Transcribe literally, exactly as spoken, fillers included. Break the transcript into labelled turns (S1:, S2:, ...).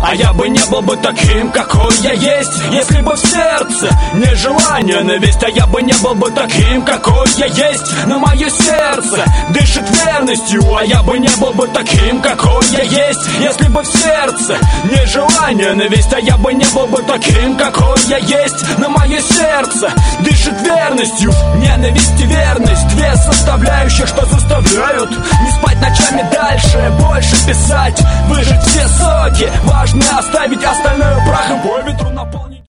S1: А я бы не был бы таким, какой я есть, если бы в сердце не желание, ненависть. А я бы не был бы таким, какой я есть, но мое сердце дышит верностью. А я бы не был бы таким, какой я есть, если бы в сердце не желание, ненависть. А я бы не был бы таким, какой я есть, но мое сердце дышит верностью. Ненависть и верность, две составляющие, что заставляют не спать ночами, дальше больше писать, выжать все соки. Важно оставить остальное прахом по ветру наполнить.